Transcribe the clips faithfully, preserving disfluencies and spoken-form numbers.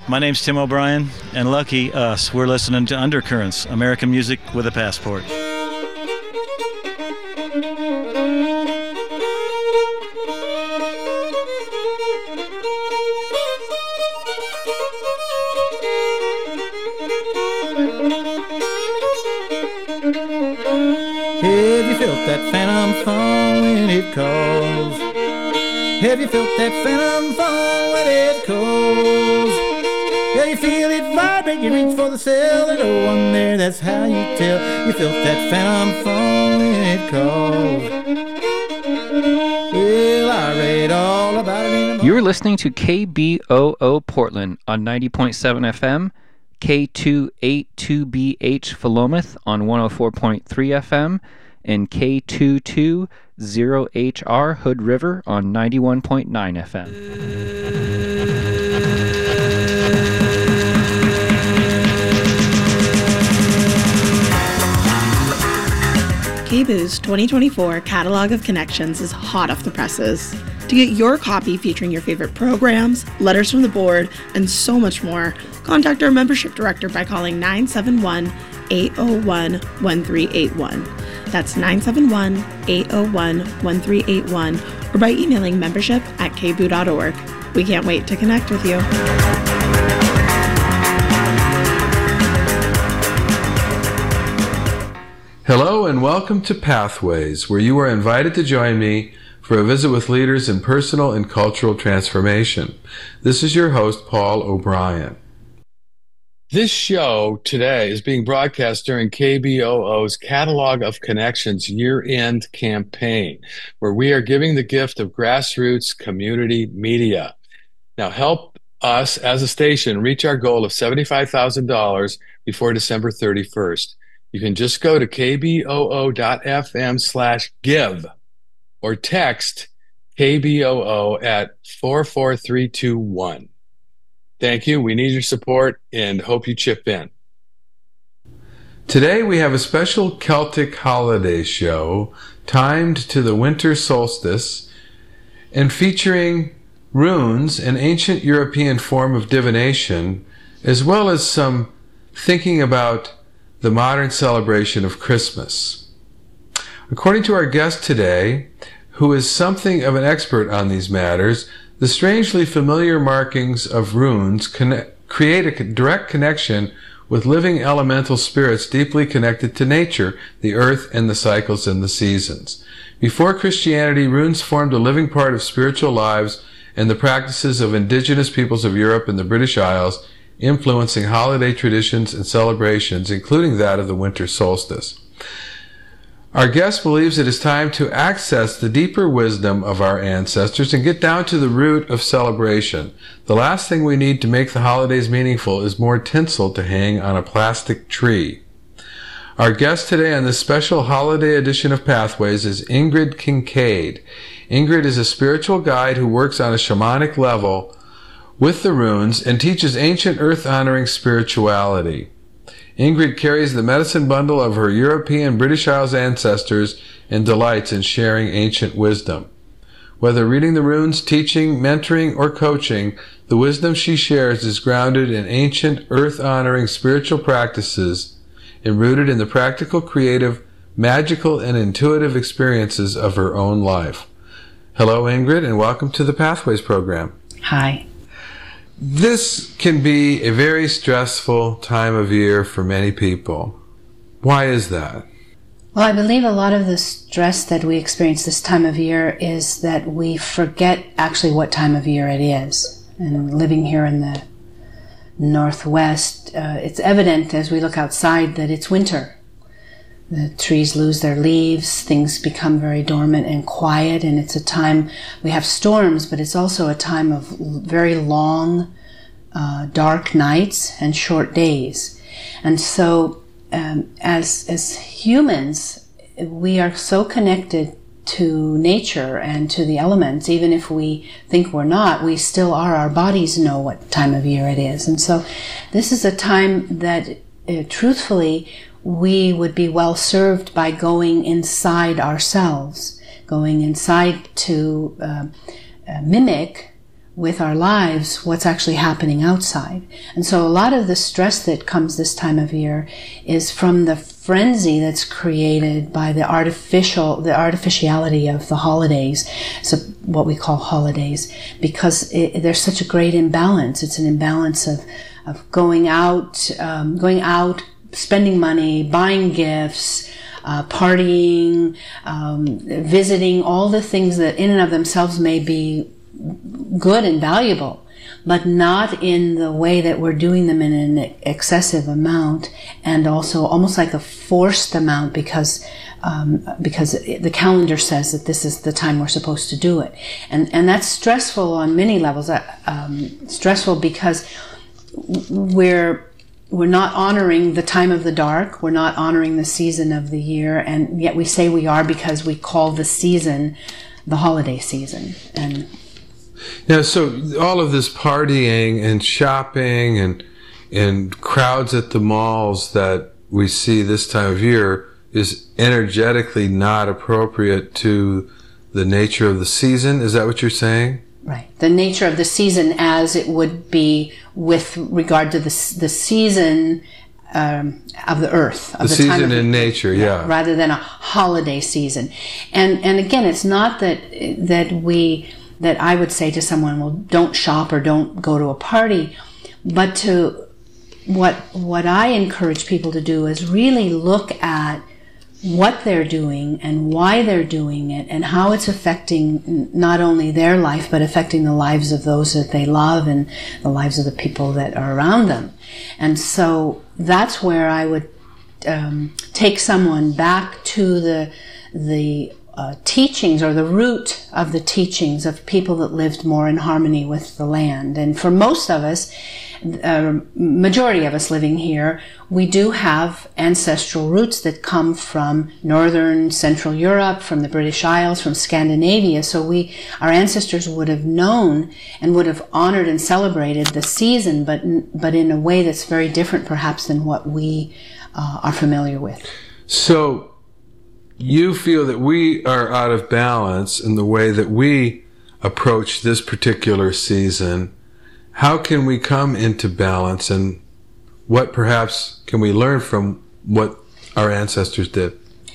My name's Tim O'Brien, and lucky us, we're listening to Undercurrents, American music with a passport. Have you felt that phantom fall when it calls? Have you felt that phantom fall when it calls? Yeah, you feel it vibrate, you reach for the cell, and no one there, that's how you tell. You felt that phantom fall when it calls. Well, I read all about it in the morning. You're listening to K B O O Portland on ninety point seven F M, K two eighty-two B H Philomath on one oh four point three F M, and K two twenty H R Hood River on ninety-one point nine F M. K B O O's twenty twenty-four Catalog of Connections is hot off the presses. To get your copy featuring your favorite programs, letters from the board, and so much more, contact our membership director by calling nine seven one, eight oh one, one three eight one. That's nine seven one, eight oh one, one three eight one, or by emailing membership at k b o dot org. We can't wait to connect with you. Hello and welcome to Pathways, where you are invited to join me for a visit with leaders in personal and cultural transformation. This is your host, Paul O'Brien. This show today is being broadcast during K B O O's Catalog of Connections year-end campaign, where we are giving the gift of grassroots community media. Now, help us as a station reach our goal of seventy-five thousand dollars before December thirty-first. You can just go to k b o o dot f m slash give or text K B O O at four four three two one. Thank you. We need your support and hope you chip in. Today we have a special Celtic holiday show timed to the winter solstice and featuring runes, an ancient European form of divination, as well as some thinking about the modern celebration of Christmas. According to our guest today, who is something of an expert on these matters, the strangely familiar markings of runes connect, create a direct connection with living elemental spirits deeply connected to nature, the earth, and the cycles and the seasons. Before Christianity, runes formed a living part of spiritual lives and the practices of indigenous peoples of Europe and the British Isles, influencing holiday traditions and celebrations, including that of the winter solstice. Our guest believes it is time to access the deeper wisdom of our ancestors and get down to the root of celebration. The last thing we need to make the holidays meaningful is more tinsel to hang on a plastic tree. Our guest today on this special holiday edition of Pathways is Ingrid Kincaid. Ingrid is a spiritual guide who works on a shamanic level with the runes and teaches ancient earth-honoring spirituality. Ingrid carries the medicine bundle of her European British Isles ancestors and delights in sharing ancient wisdom. Whether reading the runes, teaching, mentoring, or coaching, the wisdom she shares is grounded in ancient earth-honoring spiritual practices and rooted in the practical, creative, magical, and intuitive experiences of her own life. Hello, Ingrid, and welcome to the Pathways program. Hi. This can be a very stressful time of year for many people. Why is that? Well, I believe a lot of the stress that we experience this time of year is that we forget actually what time of year it is. And living here in the Northwest, uh, it's evident as we look outside that it's winter. The trees lose their leaves, things become very dormant and quiet, and it's a time, we have storms, but it's also a time of very long, uh, dark nights and short days. And so, um, as, as humans, we are so connected to nature and to the elements. Even if we think we're not, we still are. Our bodies know what time of year it is. And so this is a time that, uh, truthfully, we would be well served by going inside ourselves, going inside to uh, uh, mimic with our lives what's actually happening outside. And so a lot of the stress that comes this time of year is from the frenzy that's created by the artificial, the artificiality of the holidays, so what we call holidays, because it, there's such a great imbalance. It's an imbalance of, of going out, um, going out, spending money, buying gifts, uh, partying, um, visiting, all the things that in and of themselves may be good and valuable, but not in the way that we're doing them in an excessive amount, and also almost like a forced amount because um, because the calendar says that this is the time we're supposed to do it, and and that's stressful on many levels. Um, stressful because we're we're not honoring the time of the dark, we're not honoring the season of the year, and yet we say we are because we call the season the holiday season. And yeah, so all of this partying and shopping and and crowds at the malls that we see this time of year is energetically not appropriate to the nature of the season. Is that what you're saying? Right. The nature of the season as it would be with regard to the, the season um, of the earth. Of the, the season time of in the, nature, yeah. Rather than a holiday season. And and again, it's not that that we... that I would say to someone, well, don't shop or don't go to a party, but to what what I encourage people to do is really look at what they're doing and why they're doing it and how it's affecting not only their life, but affecting the lives of those that they love and the lives of the people that are around them. And so that's where I would um, take someone back to the the Uh, teachings, or the root of the teachings of people that lived more in harmony with the land. And for most of us, uh, majority of us living here, we do have ancestral roots that come from northern Central Europe, from the British Isles, from Scandinavia. So we, our ancestors would have known and would have honored and celebrated the season, but but in a way that's very different perhaps than what we uh, are familiar with. So you feel that we are out of balance in the way that we approach this particular season. How can we come into balance, and what perhaps can we learn from what our ancestors did?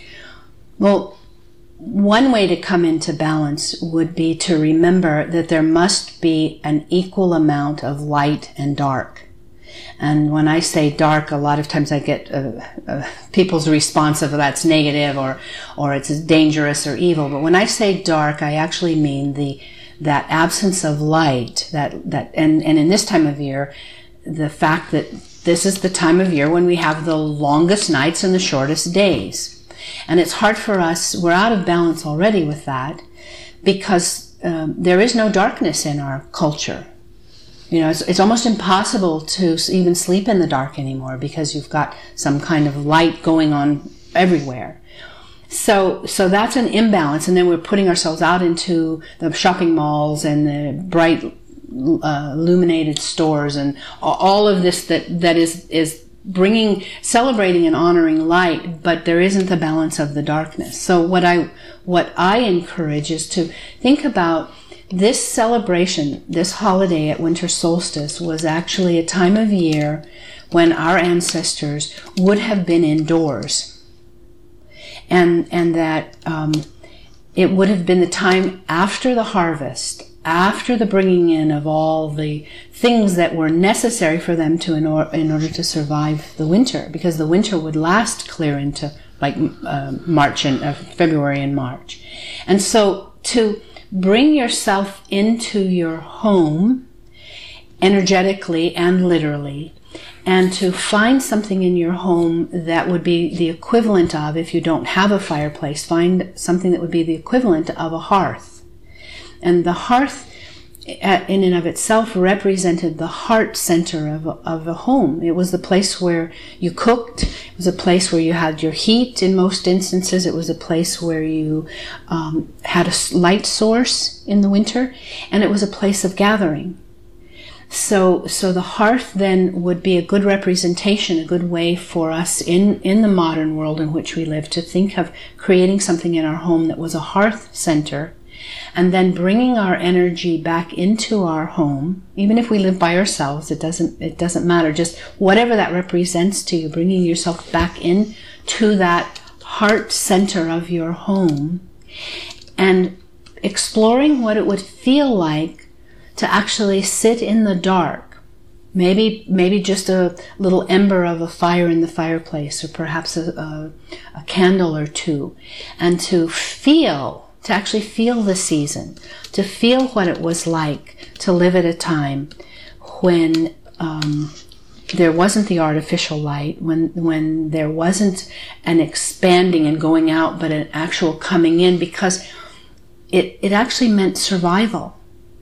Well, one way to come into balance would be to remember that there must be an equal amount of light and dark. And when I say dark, a lot of times I get uh, uh, people's response of that's negative or or it's dangerous or evil. But when I say dark, I actually mean the that absence of light. That that and, and in this time of year, the fact that this is the time of year when we have the longest nights and the shortest days, and it's hard for us. We're out of balance already with that because um, there is no darkness in our culture. You know, it's, it's almost impossible to even sleep in the dark anymore because you've got some kind of light going on everywhere. So, so that's an imbalance, and then we're putting ourselves out into the shopping malls and the bright, uh, illuminated stores, and all of this that that is is bringing, celebrating, and honoring light, but there isn't the balance of the darkness. So, what I what I encourage is to think about. This celebration, this holiday at winter solstice, was actually a time of year when our ancestors would have been indoors. And, and that um, it would have been the time after the harvest, after the bringing in of all the things that were necessary for them to in, or, in order to survive the winter, because the winter would last clear into like uh, March and uh, February and March. And so to bring yourself into your home energetically and literally, and to find something in your home that would be the equivalent of, if you don't have a fireplace, find something that would be the equivalent of a hearth. And the hearth in and of itself represented the heart center of a, of a home. It was the place where you cooked. It was a place where you had your heat in most instances. It was a place where you um, had a light source in the winter, and it was a place of gathering. So, so the hearth then would be a good representation, a good way for us in, in the modern world in which we live to think of creating something in our home that was a hearth center, and then bringing our energy back into our home, even if we live by ourselves, it doesn't it doesn't matter, just whatever that represents to you, bringing yourself back in to that heart center of your home, and exploring what it would feel like to actually sit in the dark. Maybe maybe just a little ember of a fire in the fireplace, or perhaps a, a, a candle or two, and to feel, to actually feel the season, to feel what it was like to live at a time when um, there wasn't the artificial light, when when there wasn't an expanding and going out, but an actual coming in, because it, it actually meant survival.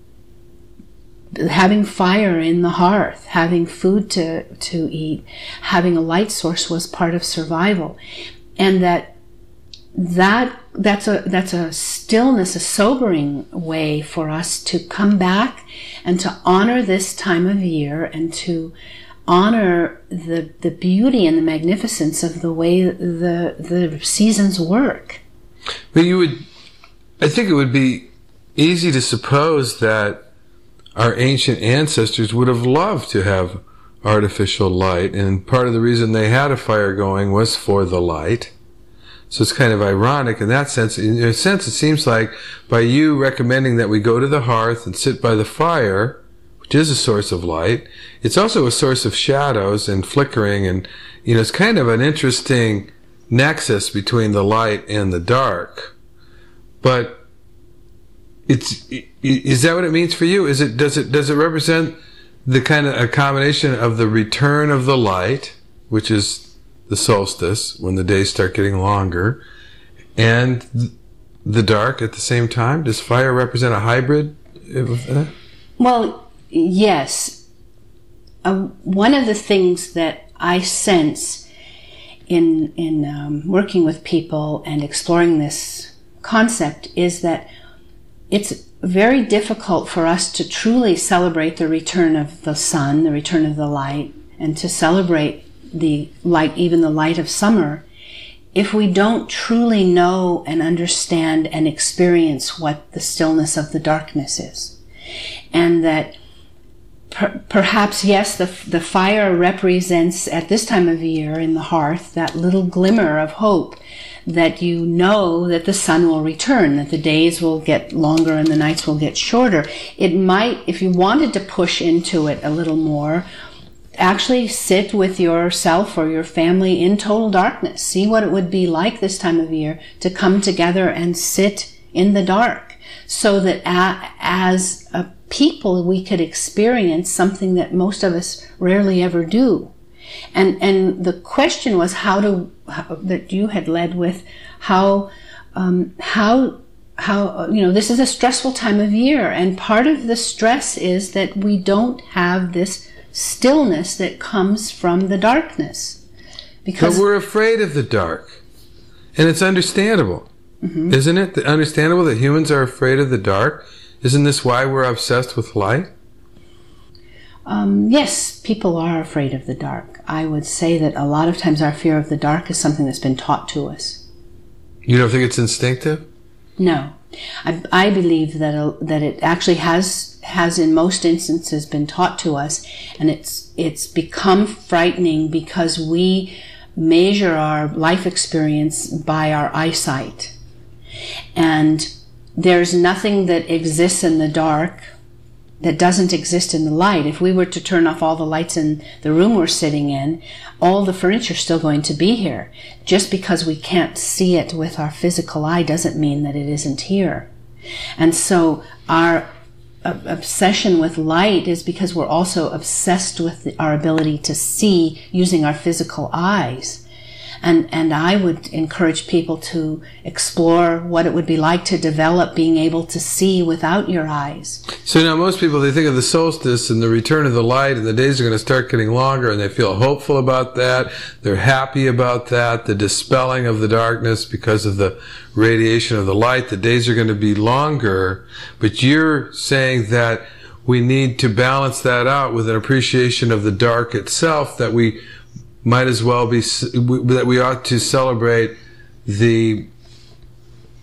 Having fire in the hearth, having food to, to eat, having a light source was part of survival. And that that that's a that's a stillness, a sobering way for us to come back and to honor this time of year, and to honor the the beauty and the magnificence of the way the the seasons work. But you would, I think it would be easy to suppose that our ancient ancestors would have loved to have artificial light, and part of the reason they had a fire going was for the light. So it's kind of ironic in that sense. In a sense, it seems like by you recommending that we go to the hearth and sit by the fire, which is a source of light, it's also a source of shadows and flickering, and, you know, it's kind of an interesting nexus between the light and the dark. But it's, is that what it means for you? Is it, does it, does it represent the kind of a combination of the return of the light, which is the solstice, when the days start getting longer, and the dark at the same time? Does fire represent a hybrid of that? Well, yes. Uh, one of the things that I sense in in um, working with people and exploring this concept is that it's very difficult for us to truly celebrate the return of the sun, the return of the light, and to celebrate the light, even the light of summer, if we don't truly know and understand and experience what the stillness of the darkness is. And that per- perhaps, yes, the, the fire represents, at this time of year in the hearth, that little glimmer of hope that you know that the sun will return, that the days will get longer and the nights will get shorter. It might, if you wanted to push into it a little more, actually sit with yourself or your family in total darkness. See what it would be like this time of year to come together and sit in the dark, so that a, as a people we could experience something that most of us rarely ever do. And and the question was how to how, that you had led with how um, how how you know this is a stressful time of year, and part of the stress is that we don't have this stillness that comes from the darkness. Because but we're afraid of the dark, and it's understandable, mm-hmm. isn't it? Understandable that humans are afraid of the dark. Isn't this why we're obsessed with light? Um, yes, people are afraid of the dark. I would say that a lot of times our fear of the dark is something that's been taught to us. You don't think it's instinctive? No. I, I believe that uh, that it actually has has in most instances been taught to us, and it's it's become frightening because we measure our life experience by our eyesight. And there's nothing that exists in the dark that doesn't exist in the light. If we were to turn off all the lights in the room we're sitting in, all the furniture is still going to be here. Just because we can't see it with our physical eye doesn't mean that it isn't here. And so our uh, obsession with light is because we're also obsessed with the, our ability to see using our physical eyes. And and I would encourage people to explore what it would be like to develop being able to see without your eyes. So now most people, they think of the solstice and the return of the light, and the days are going to start getting longer, and they feel hopeful about that. They're happy about that, the dispelling of the darkness because of the radiation of the light. The days are going to be longer, but you're saying that we need to balance that out with an appreciation of the dark itself, that we might as well be, that we ought to celebrate the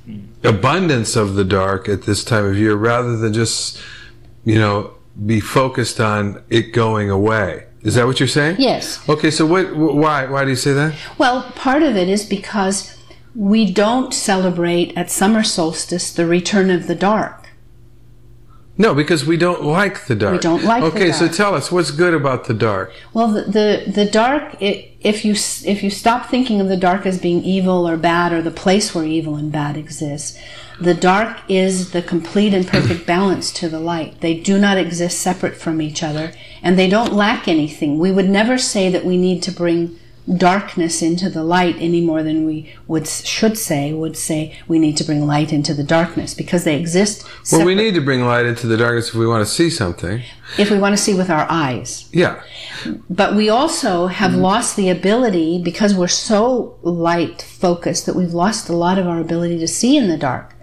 abundance of the dark at this time of year rather than just, you know, be focused on it going away. Is that what you're saying? Yes. Okay, so what, why, why do you say that? Well, part of it is because we don't celebrate at summer solstice the return of the dark. No, because we don't like the dark. We don't like okay, the dark. Okay, so tell us, what's good about the dark? Well, the, the, the dark, it, if you if you stop thinking of the dark as being evil or bad or the place where evil and bad exists, the dark is the complete and perfect balance to the light. They do not exist separate from each other, and they don't lack anything. We would never say that we need to bring darkness into the light any more than we would should say would say we need to bring light into the darkness, because they exist separate. Well, we need to bring light into the darkness if we want to see something. If we want to see with our eyes. Yeah. But we also have mm-hmm. lost the ability, because we're so light focused, that we've lost a lot of our ability to see in the dark.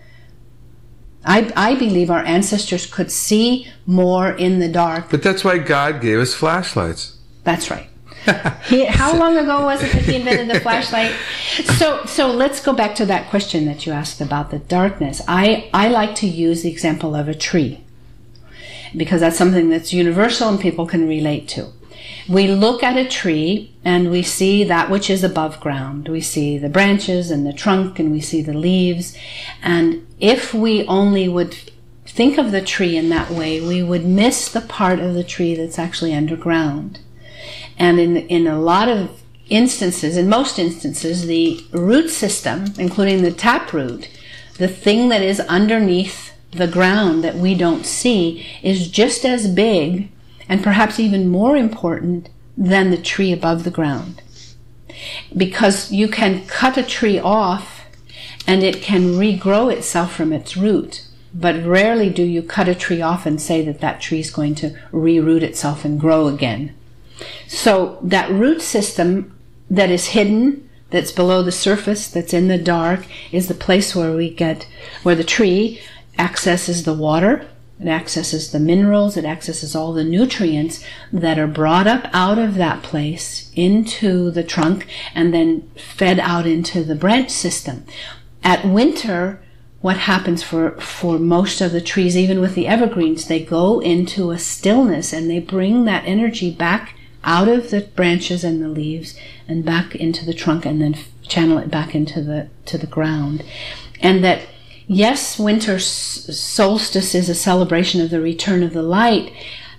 I, I believe our ancestors could see more in the dark. But that's why God gave us flashlights. That's right. he, how long ago was it that he invented the flashlight? So, so let's go back to that question that you asked about the darkness. I, I like to use the example of a tree, because that's something that's universal and people can relate to. We look at a tree and we see that which is above ground. We see the branches and the trunk, and we see the leaves. And if we only would think of the tree in that way, we would miss the part of the tree that's actually underground. And in in a lot of instances, in most instances, the root system, including the taproot, the thing that is underneath the ground that we don't see, is just as big and perhaps even more important than the tree above the ground. Because you can cut a tree off and it can regrow itself from its root. But rarely do you cut a tree off and say that that tree is going to reroot itself and grow again. So that root system that is hidden, that's below the surface, that's in the dark, is the place where we get, where the tree accesses the water, it accesses the minerals, it accesses all the nutrients that are brought up out of that place into the trunk and then fed out into the branch system. At winter, what happens for, for most of the trees, even with the evergreens, they go into a stillness and they bring that energy back out of the branches and the leaves and back into the trunk, and then channel it back into the to the ground. And that, yes, winter solstice is a celebration of the return of the light,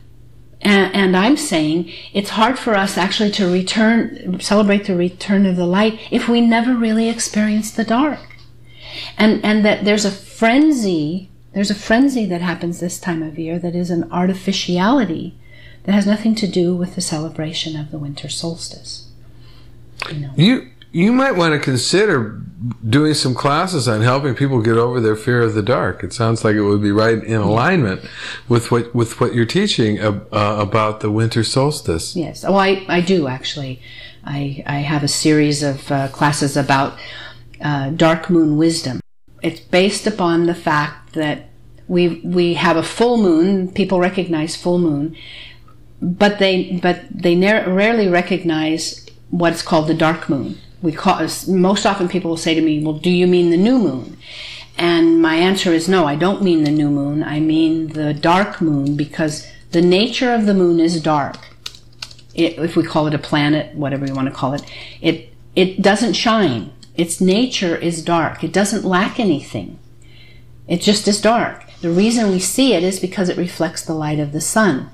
and, and I'm saying it's hard for us actually to return celebrate the return of the light if we never really experience the dark. And and that there's a frenzy, there's a frenzy that happens this time of year that is an artificiality that has nothing to do with the celebration of the winter solstice. You know. You you might want to consider doing some classes on helping people get over their fear of the dark. It sounds like it would be right in alignment with what with what you're teaching uh, about the winter solstice. Yes. Oh, I, I do actually. I I have a series of uh, classes about uh, dark moon wisdom. It's based upon the fact that we we have a full moon. People recognize full moon. But they but they rarely recognize what's called the dark moon. We call, most often people will say to me, well, do you mean the new moon? And my answer is no, I don't mean the new moon. I mean the dark moon, because the nature of the moon is dark. It, if we call it a planet, whatever you want to call it, it it doesn't shine. Its nature is dark. It doesn't lack anything. It just is dark. The reason we see it is because it reflects the light of the sun.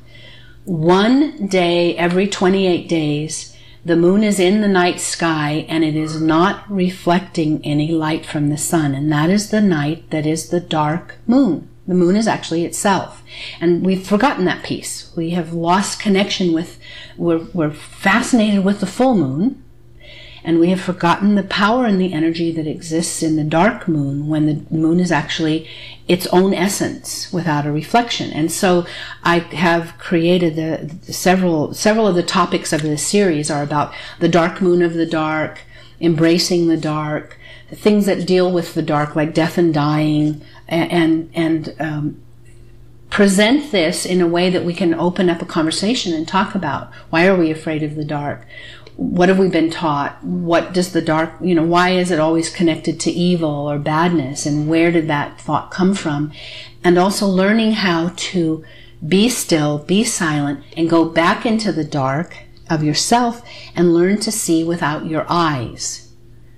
One day every twenty-eight days, the moon is in the night sky and it is not reflecting any light from the sun. And that is the night that is the dark moon. The moon is actually itself. And we've forgotten that piece. We have lost connection with, we're, we're fascinated with the full moon. And we have forgotten the power and the energy that exists in the dark moon, when the moon is actually its own essence without a reflection. And so I have created the, the several several of the topics of this series are about the dark moon of the dark, embracing the dark, things that deal with the dark like death and dying, and and, and um, present this in a way that we can open up a conversation and talk about, why are we afraid of the dark? what have we been taught? What does the dark, you know, why is it always connected to evil or badness? And where did that thought come from? And also learning how to be still, be silent, and go back into the dark of yourself and learn to see without your eyes.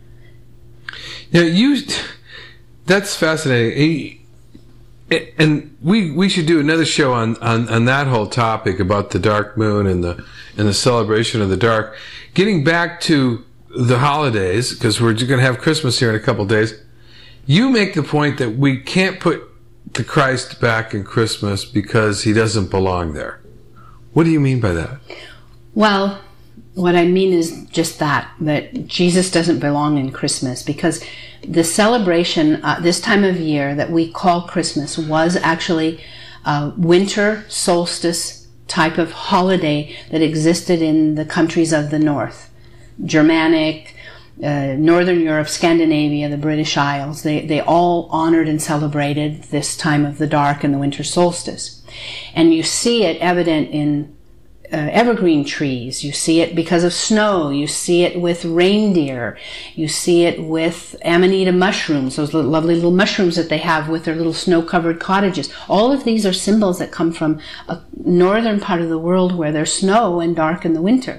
Yeah, you, that's fascinating. And we we should do another show on, on, on that whole topic about the dark moon and the and the celebration of the dark. Getting back to the holidays, because we're going to have Christmas here in a couple of days, you make the point that we can't put the Christ back in Christmas because he doesn't belong there. What do you mean by that? Well, what I mean is just that, that Jesus doesn't belong in Christmas, because the celebration uh, this time of year that we call Christmas was actually a winter solstice type of holiday that existed in the countries of the north. Germanic, uh, Northern Europe, Scandinavia, the British Isles, they, they all honored and celebrated this time of the dark and the winter solstice. And you see it evident in Uh, evergreen trees. You see it because of snow. You see it with reindeer. You see it with amanita mushrooms, those little, lovely little mushrooms that they have with their little snow-covered cottages. All of these are symbols that come from a northern part of the world where there's snow and dark in the winter.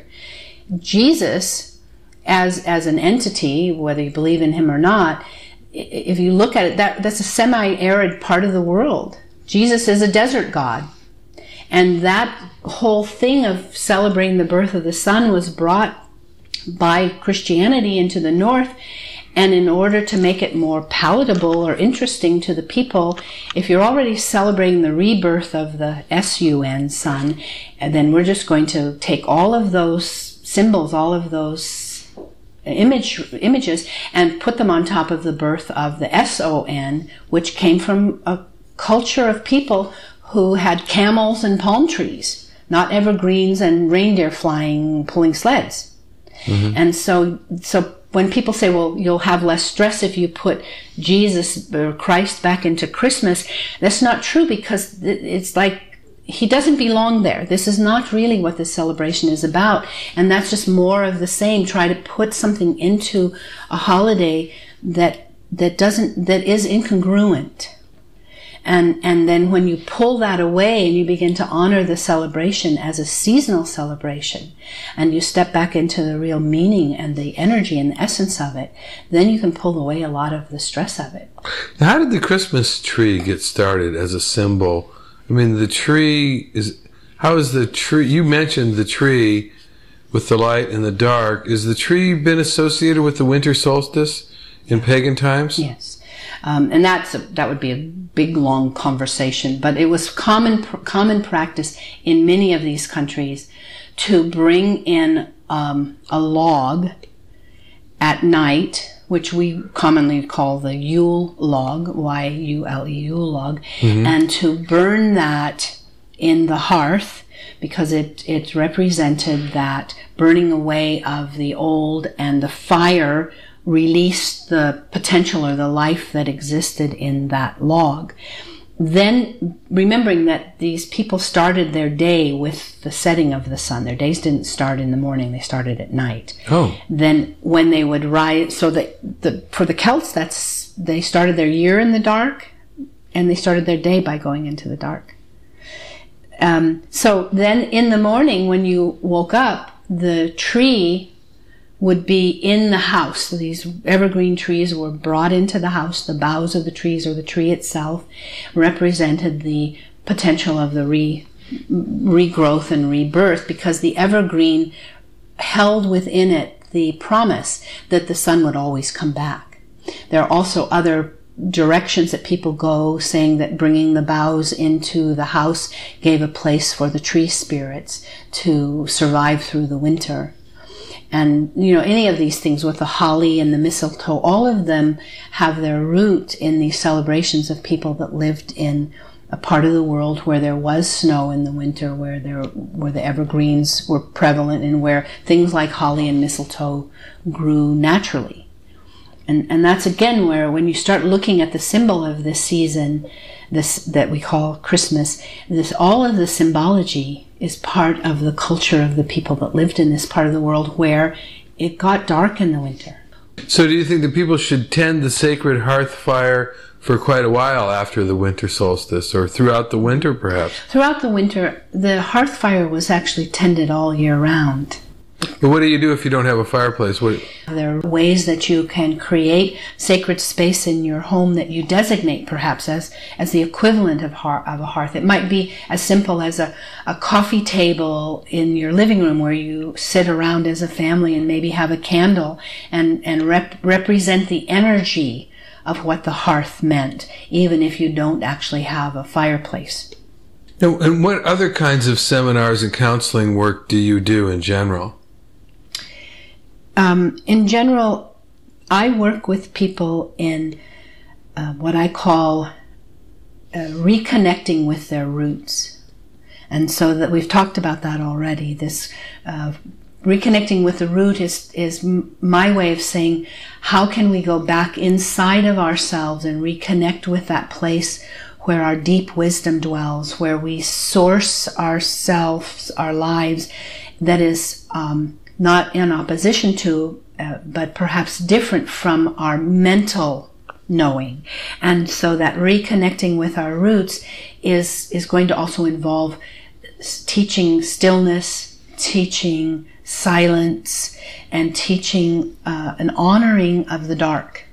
Jesus, as as an entity, whether you believe in him or not, if you look at it, that that's a semi-arid part of the world. Jesus is a desert god. And that whole thing of celebrating the birth of the sun was brought by Christianity into the north. And in order to make it more palatable or interesting to the people, if you're already celebrating the rebirth of the S U N, sun, then we're just going to take all of those symbols, all of those image images, and put them on top of the birth of the S O N, which came from a culture of people who had camels and palm trees, not evergreens and reindeer flying, pulling sleds. Mm-hmm. And so, so when people say, well, you'll have less stress if you put Jesus or Christ back into Christmas, that's not true, because it's like he doesn't belong there. This is not really what this celebration is about. And that's just more of the same. Try to put something into a holiday that, that doesn't, that is incongruent. And and then when you pull that away and you begin to honor the celebration as a seasonal celebration, and you step back into the real meaning and the energy and the essence of it, then you can pull away a lot of the stress of it. How did the Christmas tree get started as a symbol? I mean, the tree is, how is the tree, you mentioned the tree with the light and the dark. Is the tree been associated with the winter solstice in pagan times? Yes. Um, and that's a, that would be a big, long conversation. But it was common common practice in many of these countries to bring in um, a log at night, which we commonly call the Yule log, Y U L E, Yule log, mm-hmm. and to burn that in the hearth, because it, it represented that burning away of the old, and the fire released the potential or the life that existed in that log. Then, remembering that these people started their day with the setting of the sun. Their days didn't start in the morning, they started at night. Oh. Then when they would rise, so that the, for the Celts, that's, they started their year in the dark, and they started their day by going into the dark. Um, so then in the morning when you woke up, the tree would be in the house. So these evergreen trees were brought into the house. The boughs of the trees, or the tree itself, represented the potential of the re, regrowth and rebirth, because the evergreen held within it the promise that the sun would always come back. There are also other directions that people go, saying that bringing the boughs into the house gave a place for the tree spirits to survive through the winter. And, you know, any of these things with the holly and the mistletoe, all of them have their root in these celebrations of people that lived in a part of the world where there was snow in the winter, where there, where the evergreens were prevalent, and where things like holly and mistletoe grew naturally. And and that's again where when you start looking at the symbol of this season, this that we call Christmas, this all of the symbology is part of the culture of the people that lived in this part of the world where it got dark in the winter. So do you think that people should tend the sacred hearth fire for quite a while after the winter solstice, or throughout the winter perhaps? Throughout the winter, the hearth fire was actually tended all year round. But what do you do if you don't have a fireplace? What... There are ways that you can create sacred space in your home that you designate perhaps as, as the equivalent of, hearth, of a hearth. It might be as simple as a, a coffee table in your living room where you sit around as a family and maybe have a candle and, and rep, represent the energy of what the hearth meant, even if you don't actually have a fireplace. And, and what other kinds of seminars and counseling work do you do in general? Um, in general, I work with people in uh, what I call uh, reconnecting with their roots. And so that we've talked about that already. This uh, reconnecting with the root is, is m- my way of saying, how can we go back inside of ourselves and reconnect with that place where our deep wisdom dwells, where we source ourselves, our lives, that is um, not in opposition to, uh, but perhaps different from our mental knowing. And so that reconnecting with our roots is, is going to also involve teaching stillness, teaching silence, and teaching uh, an honoring of the dark.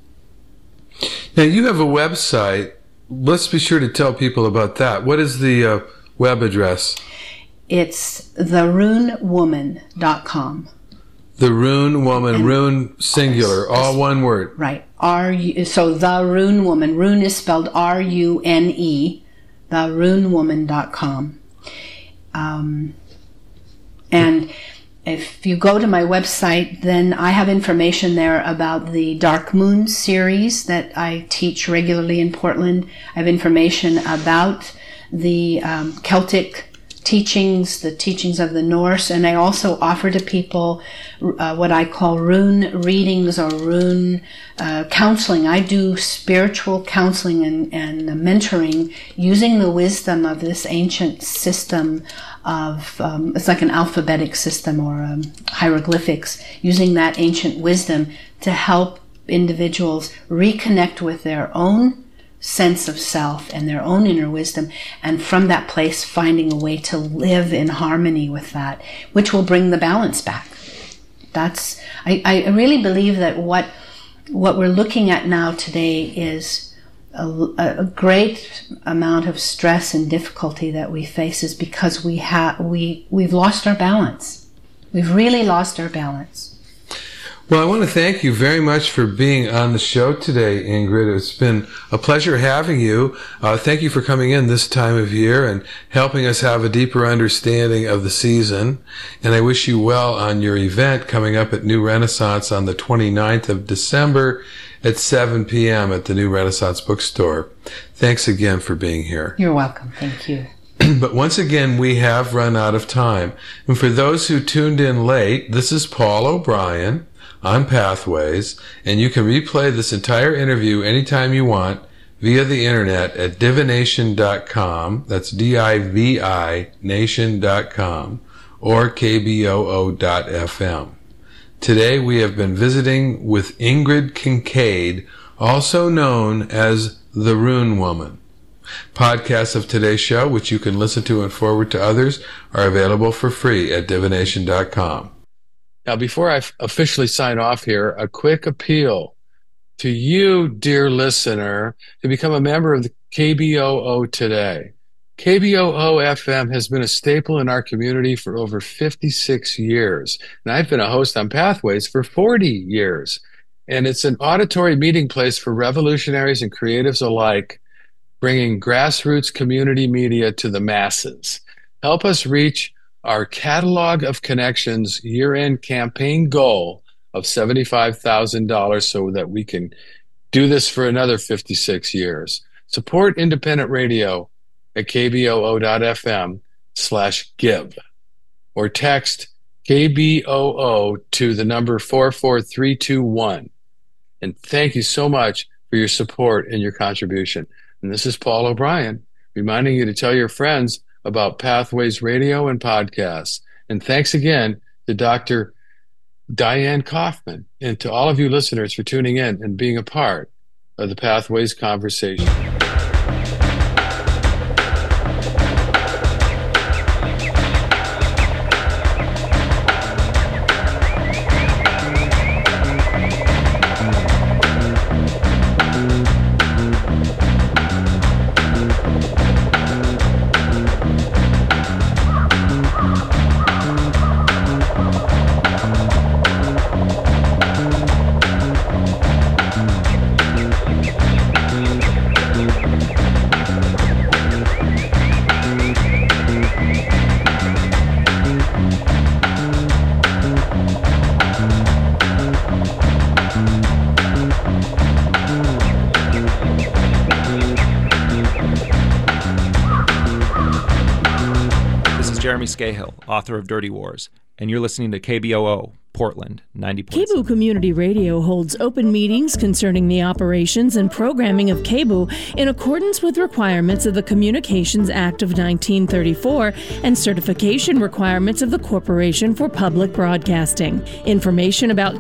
Now you have a website. Let's be sure to tell people about that. What is the uh, web address? It's the rune woman dot com. The Rune Woman, and Rune singular, all one word. Right. R U, so The Rune Woman. Rune is spelled R U N E, the rune woman dot com. Um, and if you go to my website, then I have information there about the Dark Moon series that I teach regularly in Portland. I have information about the um, Celtic teachings, the teachings of the Norse, and I also offer to people uh, what I call rune readings or rune uh, counseling. I do spiritual counseling and, and mentoring using the wisdom of this ancient system of, um, it's like an alphabetic system or um, hieroglyphics, using that ancient wisdom to help individuals reconnect with their own sense of self and their own inner wisdom, and from that place finding a way to live in harmony with that, which will bring the balance back. That's I, I really believe that what what we're looking at now today is a, a great amount of stress and difficulty that we face is because we have we we've lost our balance. We've really lost our balance. Well, I want to thank you very much for being on the show today, Ingrid. It's been a pleasure having you. Uh, thank you for coming in this time of year and helping us have a deeper understanding of the season. And I wish you well on your event coming up at New Renaissance on the twenty-ninth of December at seven p.m. at the New Renaissance Bookstore. Thanks again for being here. You're welcome. Thank you. But once again, we have run out of time. And for those who tuned in late, this is Paul O'Brien on Pathways, and you can replay this entire interview anytime you want via the internet at divination dot com, that's D I V I, nation dot com, or K B O O dot F M. Today we have been visiting with Ingrid Kincaid, also known as the Rune Woman. Podcasts of today's show, which you can listen to and forward to others, are available for free at divination dot com. Now, before I officially sign off here, a quick appeal to you, dear listener, to become a member of the K B O O today. K B O O F M has been a staple in our community for over fifty-six years, and I've been a host on Pathways for forty years. And it's an auditory meeting place for revolutionaries and creatives alike, bringing grassroots community media to the masses. Help us reach our Catalog of Connections year-end campaign goal of seventy-five thousand dollars so that we can do this for another fifty-six years. Support independent radio at K B O O dot F M slash give, or text K B O O to the number four four three two one. And thank you so much for your support and your contribution. And this is Paul O'Brien, reminding you to tell your friends about Pathways Radio and podcasts. And thanks again to Doctor Diane Kaufman and to all of you listeners for tuning in and being a part of the Pathways conversation. Jeremy Scahill, author of Dirty Wars, and you're listening to K B O O, Portland, ninety point seven. KBOO Community Radio holds open meetings concerning the operations and programming of KBOO in accordance with requirements of the Communications Act of nineteen thirty-four and certification requirements of the Corporation for Public Broadcasting. Information about